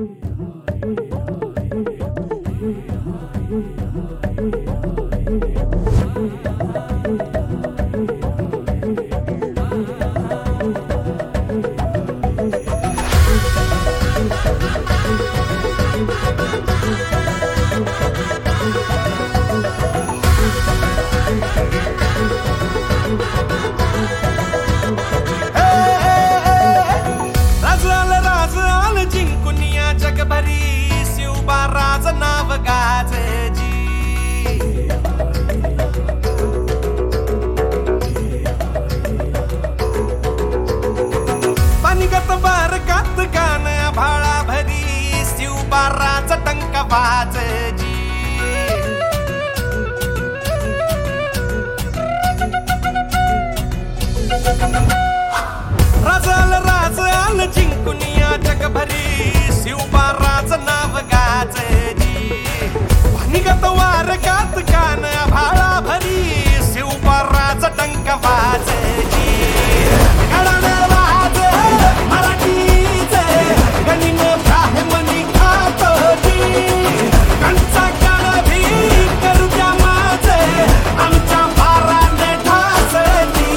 राजाला राज आलं जिंकून या जगभरी शिवबाराचं नाव गाजजी निघत वार गात गान भाळा भरी शिवबाराचं टंक वाजजी घडानं वाज मराठीचे गणिन ब्राह्मणी खातोजी कंचा काळ भी करू द्या माझे आमच्या बाराने ठासजी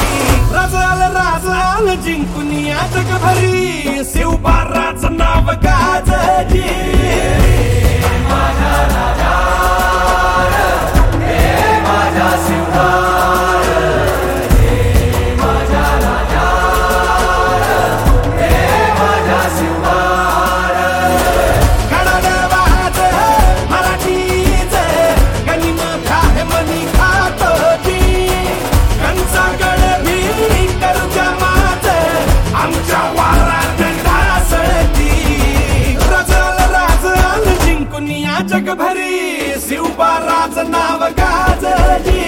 राजाला जिंकून या जगभरी शिवबाराचं नाव गाजजी माझा राजा हे माझा शिवबार हे माझा राजा हे माझा शिवबार घडानं वाज मराठीचे गणिन ब्राह्मणी खातोजी कंचा गड भी करू द्या माझे आमच्या वारात ढासळती राजाला जिंकून या जगभरी शिवबाराचं नाव गाजजी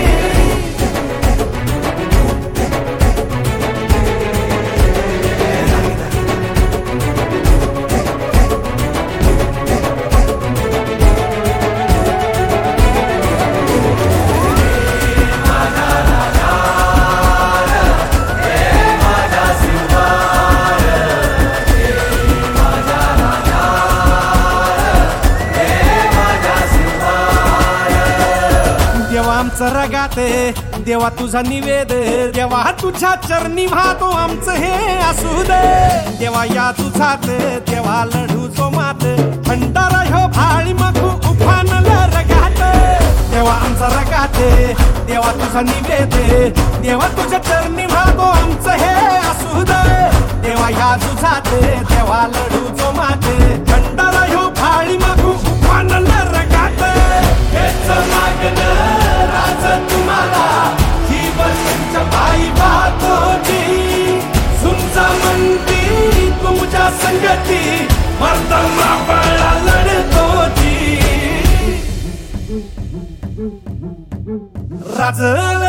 आमचं रगाते देवा तुझा निवेद देवा तुझ्या चरणी वाहतो आमचं हे असू दे देवा या तुझात देवा लढू जो मात भंडारा ह्यो भाळी मखू उफानलं रगात देवा आमचा रगाते देवा तुझा निवेद देवा तुझ्या चरणी वाहतो आमचं हे असू दे देवा या तुझात देवा लढू जो मात भंडारा ह्यो भाळी मखू उफानलं रगात हेच मागणं तुम्हाला जीवन बाई बातोजी सुनचा म्हणती तुमच्या संगती मर्दमा बळा लढतोजी राज